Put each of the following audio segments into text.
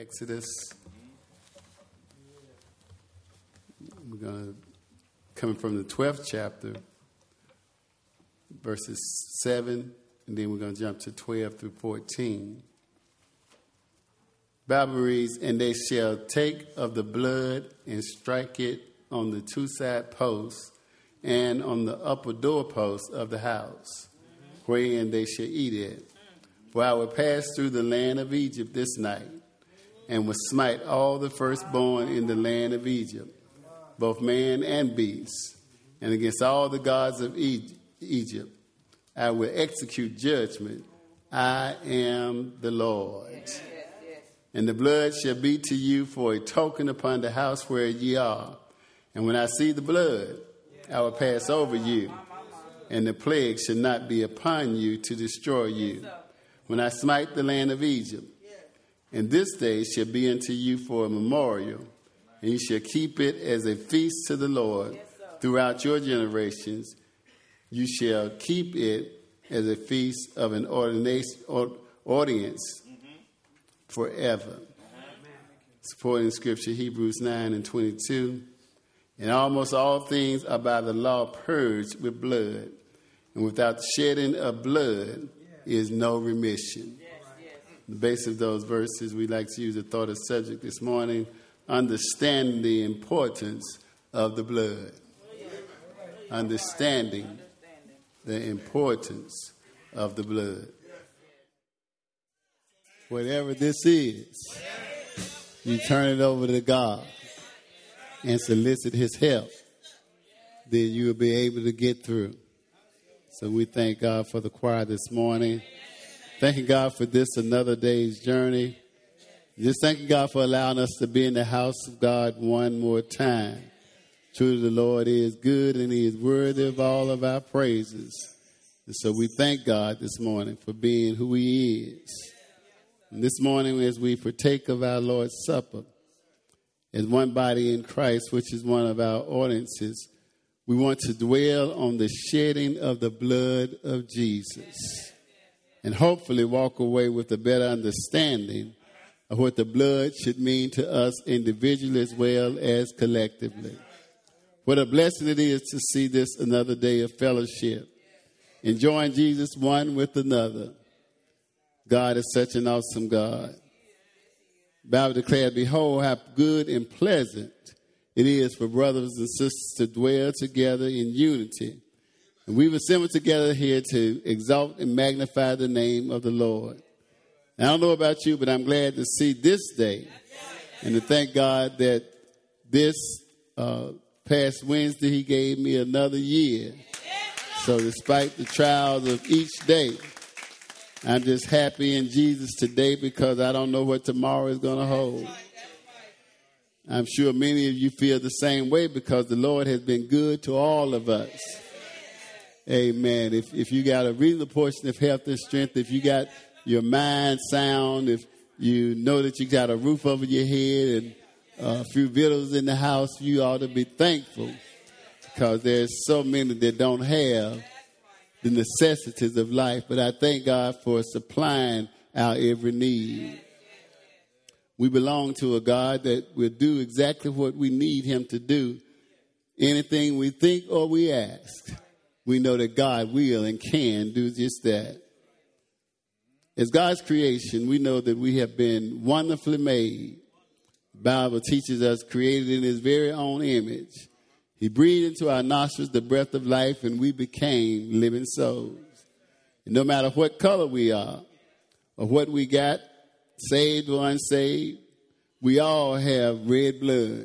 Exodus. We're going to, coming from the 12th chapter, verses 7, and then we're going to jump to 12 through 14. Bible reads, "And they shall take of the blood and strike it on the two side posts and on the upper doorposts of the house, wherein they shall eat it. For I will pass through the land of Egypt this night, and will smite all the firstborn in the land of Egypt, both man and beast, and against all the gods of Egypt I will execute judgment. I am the Lord. And the blood shall be to you for a token upon the house where ye are. And when I see the blood, I will pass over you, and the plague shall not be upon you to destroy you. When I smite the land of Egypt, and this day shall be unto you for a memorial, and you shall keep it as a feast to the Lord throughout your generations. You shall keep it as a feast of an audience forever." Supporting scripture, Hebrews 9:22. "And almost all things are by the law purged with blood, and without the shedding of blood is no remission." The base of those verses, we like to use a thought of subject this morning: understanding the importance of the blood. Understanding the importance of the blood. Whatever this is, you turn it over to God and solicit his help, then you will be able to get through. So we thank God for the choir this morning. Thanking God for this another day's journey. Just thanking God for allowing us to be in the house of God one more time. Truly the Lord is good, and he is worthy of all of our praises. And so we thank God this morning for being who he is. And this morning, as we partake of our Lord's Supper, as one body in Christ, which is one of our ordinances, we want to dwell on the shedding of the blood of Jesus, and hopefully walk away with a better understanding of what the blood should mean to us individually as well as collectively. What a blessing it is to see this another day of fellowship, enjoying Jesus one with another. God is such an awesome God. The Bible declares, "Behold, how good and pleasant it is for brothers and sisters to dwell together in unity." And we've assembled together here to exalt and magnify the name of the Lord. And I don't know about you, but I'm glad to see this day, and to thank God that this past Wednesday he gave me another year. So despite the trials of each day, I'm just happy in Jesus today, because I don't know what tomorrow is going to hold. I'm sure many of you feel the same way, because the Lord has been good to all of us. Amen. If you got a reasonable portion of health and strength, if you got your mind sound, if you know that you got a roof over your head and a few victuals in the house, you ought to be thankful, because there's so many that don't have the necessities of life. But I thank God for supplying our every need. We belong to a God that will do exactly what we need him to do. Anything we think or we ask, we know that God will and can do just that. As God's creation, we know that we have been wonderfully made. The Bible teaches us, created in his very own image. He breathed into our nostrils the breath of life, and we became living souls. And no matter what color we are or what we got, saved or unsaved, we all have red blood.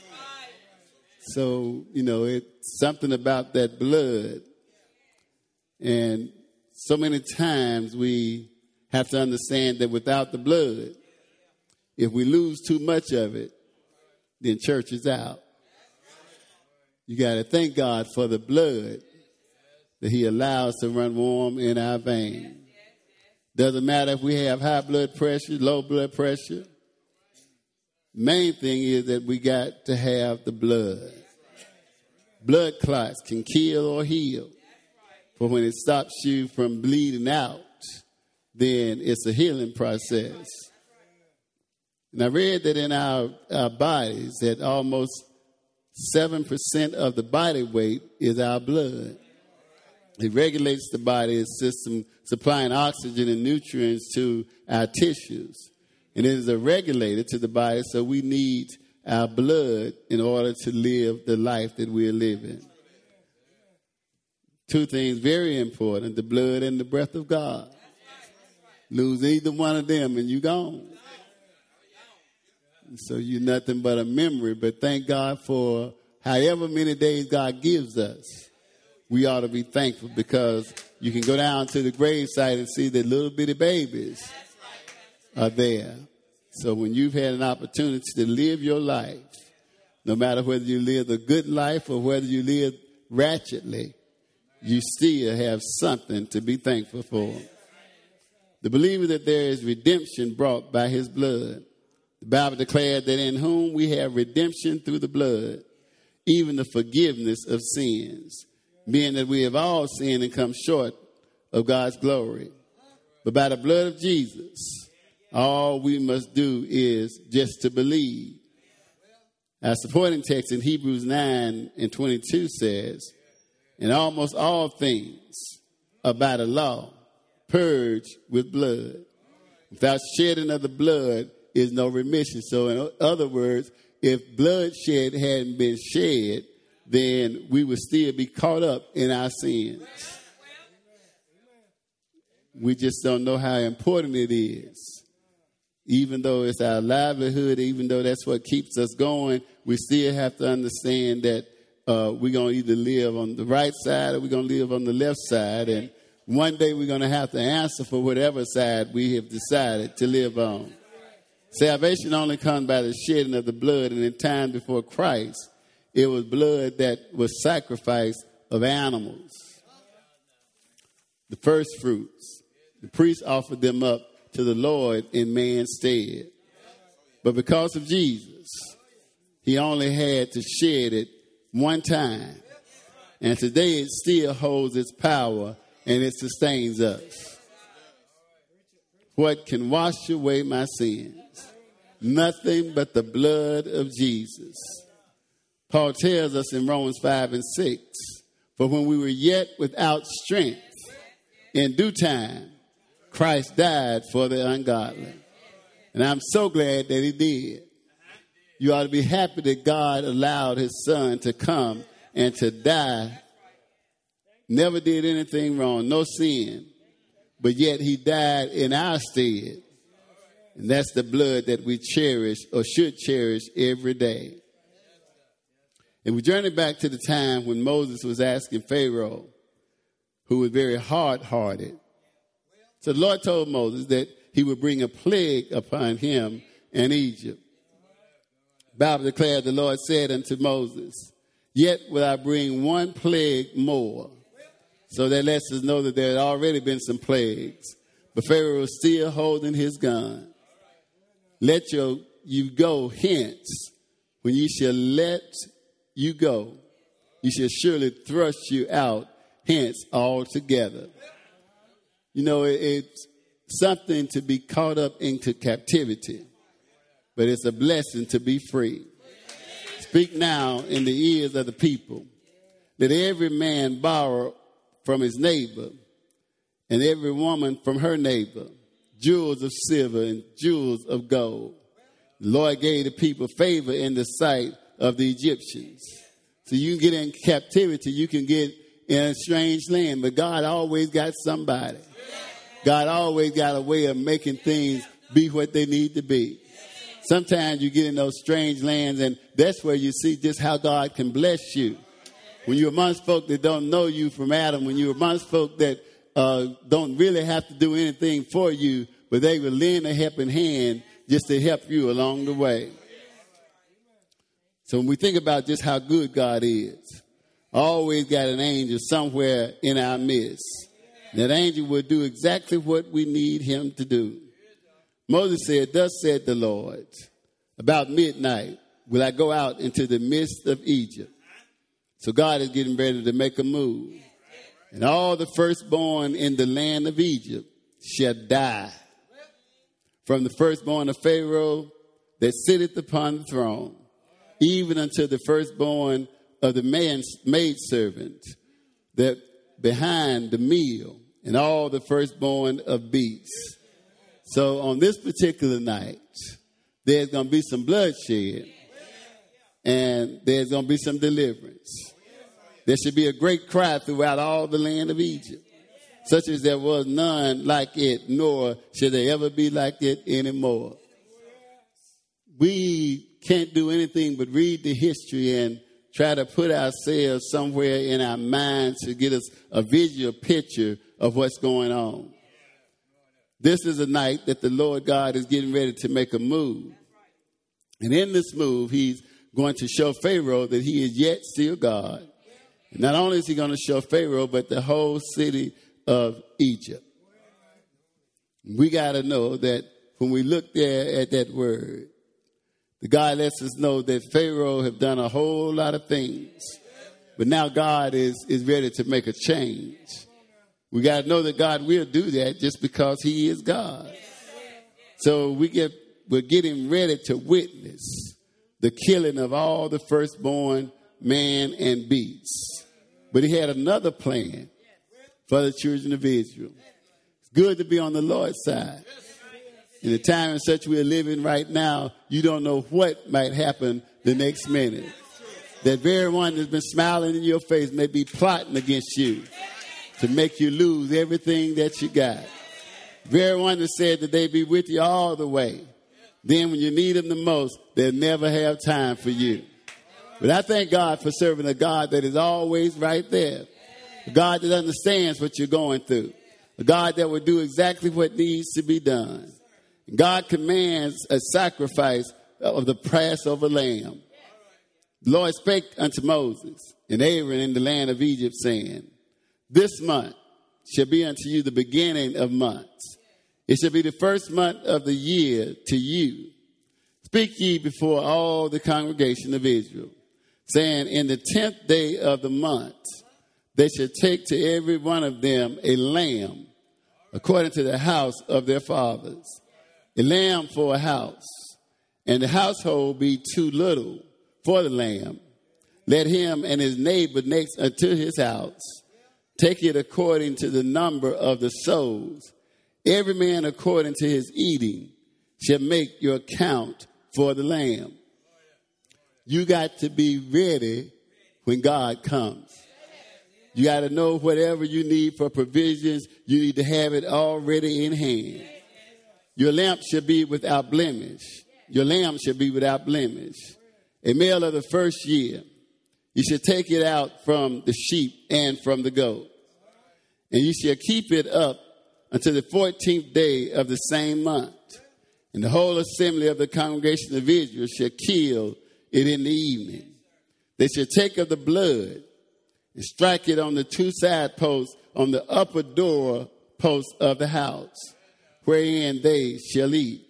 So, it's something about that blood. And so many times we have to understand that without the blood, if we lose too much of it, then church is out. You got to thank God for the blood that he allows to run warm in our veins. Doesn't matter if we have high blood pressure, low blood pressure. Main thing is that we got to have the blood. Blood clots can kill or heal. But when it stops you from bleeding out, then it's a healing process. And I read that in our bodies that almost 7% of the body weight is our blood. It regulates the body's system, supplying oxygen and nutrients to our tissues. And it is a regulator to the body, so we need our blood in order to live the life that we're living. Two things very important, the blood and the breath of God. Lose either one of them and you're gone. So you're nothing but a memory, but thank God for however many days God gives us. We ought to be thankful because you can go down to the gravesite and see that little bitty babies are there. So when you've had an opportunity to live your life, no matter whether you live a good life or whether you live ratchetly, you still have something to be thankful for. The believer that there is redemption brought by his blood. The Bible declared that in whom we have redemption through the blood, even the forgiveness of sins, being that we have all sinned and come short of God's glory. But by the blood of Jesus, all we must do is just to believe. Our supporting text in Hebrews 9:22 says, "In almost all things are by the law purged with blood. Without shedding of the blood is no remission." So in other words, if bloodshed hadn't been shed, then we would still be caught up in our sins. We just don't know how important it is. Even though it's our livelihood, even though that's what keeps us going, we still have to understand that we're going to either live on the right side or we're going to live on the left side. And one day we're going to have to answer for whatever side we have decided to live on. Salvation only comes by the shedding of the blood, and in time before Christ, it was blood that was sacrificed of animals. The first fruits. The priests offered them up to the Lord in man's stead. But because of Jesus, he only had to shed it one time. And today it still holds its power and it sustains us. What can wash away my sins? Nothing but the blood of Jesus. Paul tells us in Romans 5:6, "For when we were yet without strength, in due time, Christ died for the ungodly." And I'm so glad that he did. You ought to be happy that God allowed his son to come and to die. Never did anything wrong, no sin. But yet he died in our stead. And that's the blood that we cherish or should cherish every day. And we journey back to the time when Moses was asking Pharaoh, who was very hard-hearted. So the Lord told Moses that he would bring a plague upon him and Egypt. The Bible declared, the Lord said unto Moses, "Yet will I bring one plague more." So that lets us know that there had already been some plagues. But Pharaoh was still holding his gun. "Let you go hence. When ye shall let you go, you shall surely thrust you out hence altogether." You know, it's something to be caught up into captivity, but it's a blessing to be free. Speak now in the ears of the people. Let every man borrow from his neighbor, and every woman from her neighbor, jewels of silver and jewels of gold. The Lord gave the people favor in the sight of the Egyptians. So you can get in captivity, you can get in a strange land, but God always got somebody. God always got a way of making things be what they need to be. Sometimes you get in those strange lands, and that's where you see just how God can bless you. When you're amongst folk that don't know you from Adam, when you're amongst folk that don't really have to do anything for you, but they will lend a helping hand just to help you along the way. So when we think about just how good God is, always got an angel somewhere in our midst. That angel will do exactly what we need him to do. Moses said, "Thus said the Lord, about midnight will I go out into the midst of Egypt." So God is getting ready to make a move. "And all the firstborn in the land of Egypt shall die. From the firstborn of Pharaoh that sitteth upon the throne, even unto the firstborn of the maidservant that behind the meal, and all the firstborn of beasts. So on this particular night, there's going to be some bloodshed, and there's going to be some deliverance. There should be a great cry throughout all the land of Egypt, such as there was none like it, nor should there ever be like it anymore. We can't do anything but read the history and try to put ourselves somewhere in our minds to get us a visual picture of what's going on. This is a night that the Lord God is getting ready to make a move. And in this move, he's going to show Pharaoh that he is yet still God. Not only is he going to show Pharaoh, but the whole city of Egypt. We got to know that when we look there at that word, the God lets us know that Pharaoh have done a whole lot of things. But now God is ready to make a change. We got to know that God will do that just because he is God. So we're getting ready to witness the killing of all the firstborn man and beast. But he had another plan for the children of Israel. It's good to be on the Lord's side. In the time in such we are living right now, you don't know what might happen the next minute. That very one that's been smiling in your face may be plotting against you to make you lose everything that you got. Very one that said that they be with you all the way. Then when you need them the most, they'll never have time for you. But I thank God for serving a God that is always right there. A God that understands what you're going through. A God that will do exactly what needs to be done. God commands a sacrifice of the Passover lamb. The Lord spake unto Moses and Aaron in the land of Egypt, saying, this month shall be unto you the beginning of months. It shall be the first month of the year to you. Speak ye before all the congregation of Israel, saying, in the 10th day of the month, they shall take to every one of them a lamb, according to the house of their fathers. A lamb for a house, and the household be too little for the lamb. Let him and his neighbor next unto his house take it according to the number of the souls. Every man according to his eating shall make your count for the lamb. You got to be ready when God comes. You got to know whatever you need for provisions, you need to have it already in hand. Your lamp shall be without blemish. Your lamb shall be without blemish. A male of the first year. You shall take it out from the sheep and from the goat. And you shall keep it up until the 14th day of the same month. And the whole assembly of the congregation of Israel shall kill it in the evening. They shall take of the blood and strike it on the two side posts on the upper door posts of the house, wherein they shall eat.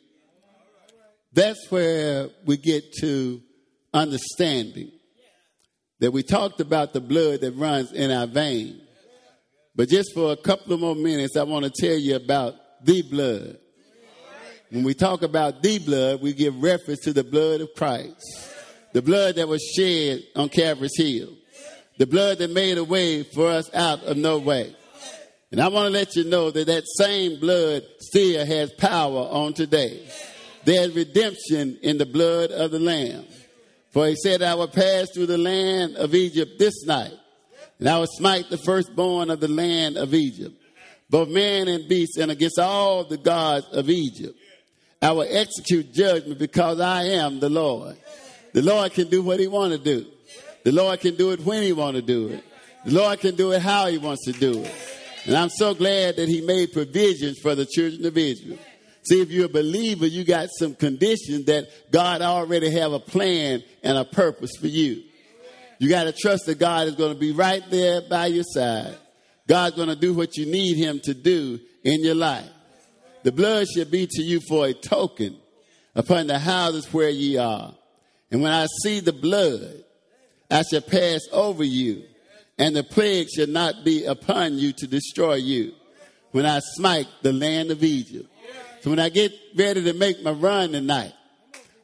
That's where we get to understanding that we talked about the blood that runs in our veins. But just for a couple of more minutes, I want to tell you about the blood. When we talk about the blood, we give reference to the blood of Christ. The blood that was shed on Calvary's Hill. The blood that made a way for us out of no way. And I want to let you know that that same blood still has power on today. There's redemption in the blood of the Lamb. For he said, I will pass through the land of Egypt this night, and I will smite the firstborn of the land of Egypt, both man and beast, and against all the gods of Egypt. I will execute judgment because I am the Lord. The Lord can do what he want to do. The Lord can do it when he want to do it. The Lord can do it how he wants to do it. And I'm so glad that he made provisions for the children of Israel. See, if you're a believer, you got some conditions that God already have a plan and a purpose for you. You got to trust that God is going to be right there by your side. God's going to do what you need him to do in your life. The blood should be to you for a token upon the houses where ye are. And when I see the blood, I shall pass over you, and the plague shall not be upon you to destroy you when I smite the land of Egypt. So when I get ready to make my run tonight,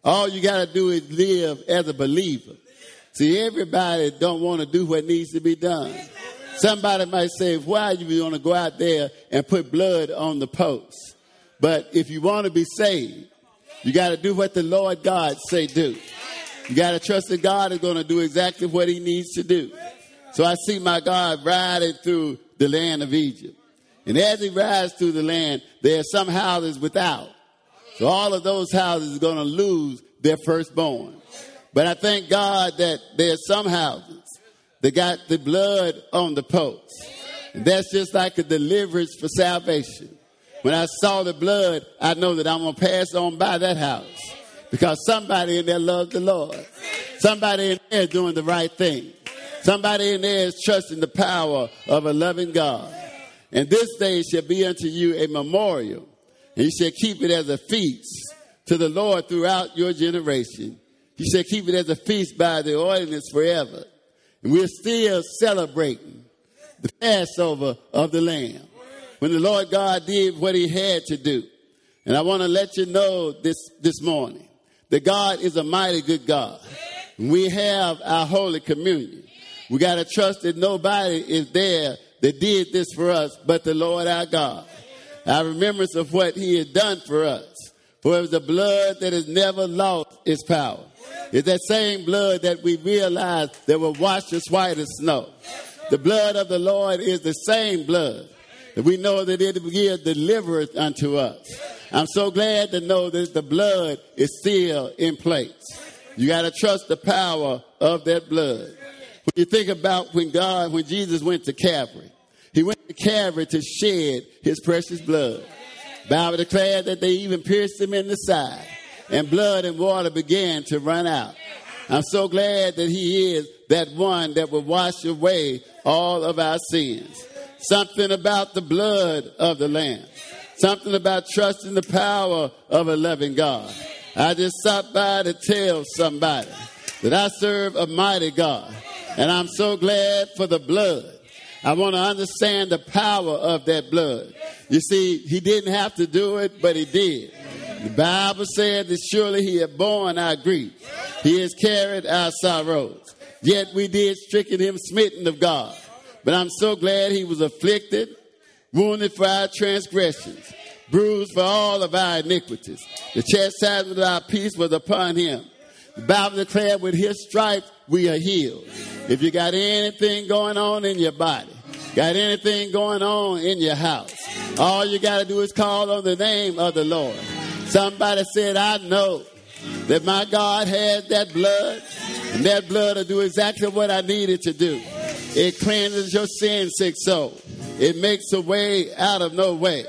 All you got to do is live as a believer. See, everybody don't want to do what needs to be done. Somebody might say, why you want to go out there and put blood on the post? But if you want to be saved, you got to do what the Lord God say do. You got to trust that God is going to do exactly what he needs to do. So I see my God riding through the land of Egypt. And as he rides through the land, there are some houses without. So all of those houses are going to lose their firstborn. But I thank God that there's some houses that got the blood on the post. And that's just like a deliverance for salvation. When I saw the blood, I know that I'm going to pass on by that house. Because somebody in there loves the Lord. Somebody in there is doing the right thing. Somebody in there is trusting the power of a loving God. And this day shall be unto you a memorial. And you shall keep it as a feast to the Lord throughout your generation. You shall keep it as a feast by the ordinance forever. And we're still celebrating the Passover of the Lamb, when the Lord God did what he had to do. And I want to let you know this morning that God is a mighty good God. And we have our Holy Communion. We got to trust that nobody is there that did this for us but the Lord our God. Our remembrance of what he has done for us. For it was the blood that has never lost its power. It's that same blood that we realize that will wash us white as snow. The blood of the Lord is the same blood that we know that it will give deliverance unto us. I'm so glad to know that the blood is still in place. You got to trust the power of that blood. When you think about when Jesus went to Calvary, he went to Calvary to shed his precious blood. The Bible declared that they even pierced him in the side, and blood and water began to run out. I'm so glad that he is that one that will wash away all of our sins. Something about the blood of the Lamb. Something about trusting the power of a loving God. I just stopped by to tell somebody that I serve a mighty God. And I'm so glad for the blood. I want to understand the power of that blood. You see, he didn't have to do it, but he did. The Bible said that surely he had borne our grief. He has carried our sorrows. Yet we did stricken him smitten of God. But I'm so glad he was afflicted, wounded for our transgressions, bruised for all of our iniquities. The chastisement of our peace was upon him. The Bible declared with his stripes we are healed. If you got anything going on in your body, got anything going on in your house, all you got to do is call on the name of the Lord. Somebody said, I know that my God has that blood, and that blood will do exactly what I need it to do. It cleanses your sin-sick soul. It makes a way out of no way.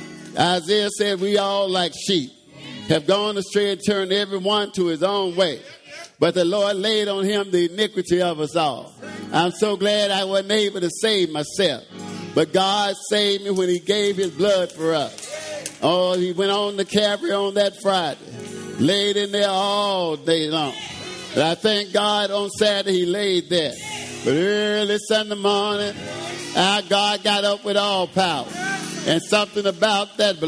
Isaiah said, we all like sheep have gone astray and turned everyone to his own way. But the Lord laid on him the iniquity of us all. I'm so glad I wasn't able to save myself. But God saved me when he gave his blood for us. Oh, he went on to Calvary on that Friday. Laid in there all day long. But I thank God on Saturday he laid there. But early Sunday morning, our God got up with all power. And something about that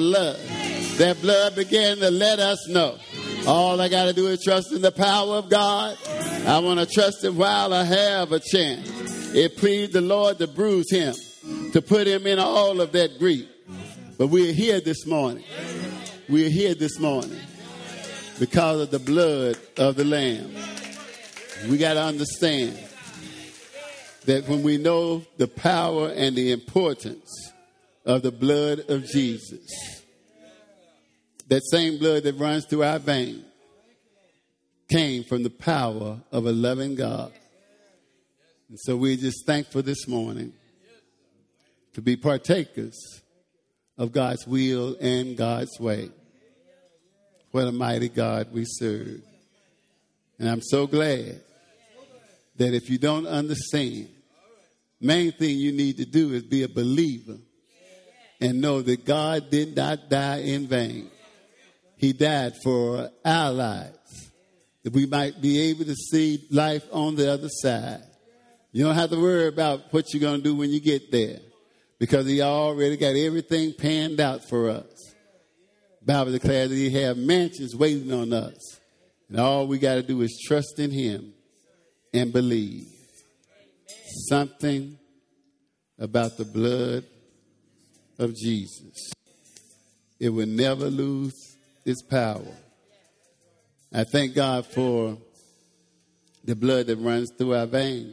blood began to let us know. All I got to do is trust in the power of God. I want to trust him while I have a chance. It pleased the Lord to bruise him, to put him in all of that grief. But we're here this morning. We're here this morning because of the blood of the Lamb. We got to understand that when we know the power and the importance of the blood of Jesus, that same blood that runs through our veins came from the power of a loving God. And so we're just thankful this morning to be partakers of God's will and God's way. What a mighty God we serve. And I'm so glad that if you don't understand, main thing you need to do is be a believer and know that God did not die in vain. He died for our lives, that we might be able to see life on the other side. You don't have to worry about what you're going to do when you get there, because he already got everything panned out for us. The Bible declares that he have mansions waiting on us And all we got to do is trust in him and believe. Something about the blood of Jesus. It will never lose its power. I thank God for the blood that runs through our veins.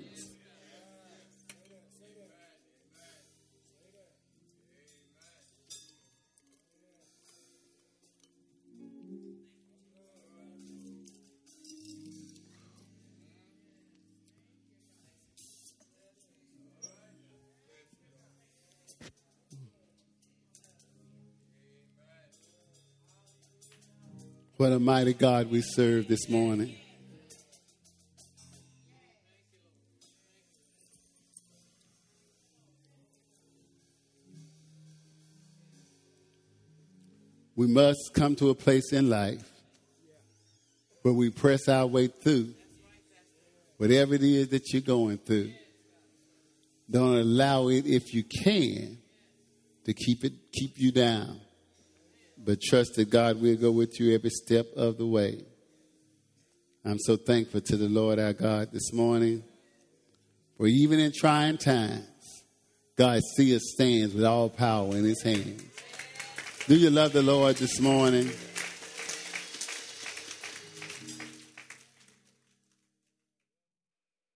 What a mighty God we serve this morning. We must come to a place in life where we press our way through whatever it is that you're going through. Don't allow it, if you can, to keep you down. But trust that God will go with you every step of the way. I'm so thankful to the Lord our God this morning. For even in trying times, God still stands with all power in his hands. Do you love the Lord this morning?